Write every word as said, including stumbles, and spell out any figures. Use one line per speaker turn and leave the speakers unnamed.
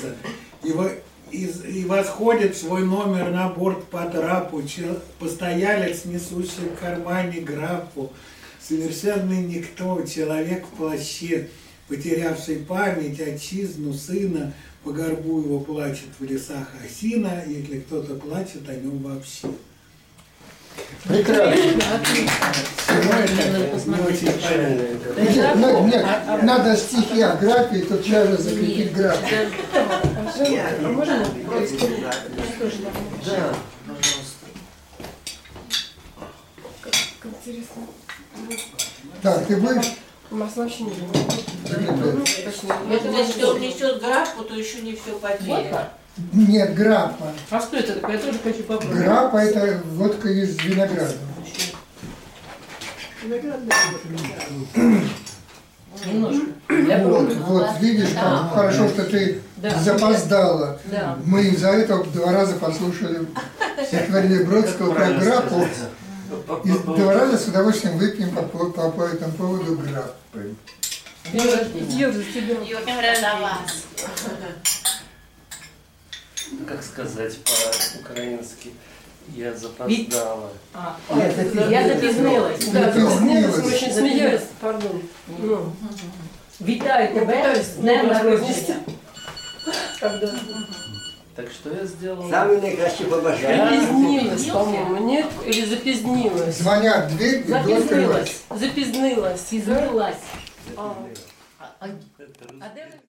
садится и, во, и, и восходит свой номер на борт по трапу, чел, постоялец, несущий в кармане графу, совершенный никто, человек в плаще, потерявший память, отчизну, сына, по горбу его плачет в лесах осина, если кто-то плачет о нем вообще.
Прекрасно. Нет, ну, нет, надо стихи о графе, тут же закрепить граф.
А можно?
Да.
Как интересно.
Так, ты будешь?
Масло вообще не
Это значит, что он несет графу, то еще не все потеряно.
Нет, граппа.
А что это такое? Я тоже хочу попробовать.
Граппа – это водка из винограда.
Немножко. Для
Вот,
пробы.
вот, видишь,
Да.
как хорошо, что ты
Да.
запоздала.
Да.
Мы из-за этого два раза послушали стихотворение Бродского про граппу. И два раза с удовольствием выпьем по, по, по, по этому поводу граппы.
День рождения.
Ё, за тебя.
Как сказать по-украински? Я запоздала.
А,
Нет, это
я запізнилась.
Да,
Нет,
запізнилась.
мы очень смеялись, пардон. Ну,
Вітаю тебе з днем народження.
когда?
Так что я сделала?
Самі найкращі побажання.
Запізнилась, по-моему, нет? Или запізнилась?
Звонят в дверь, иду открывать.
Запізнилась. Запізнилась.
Зізнилась.
А.
А, а де ви?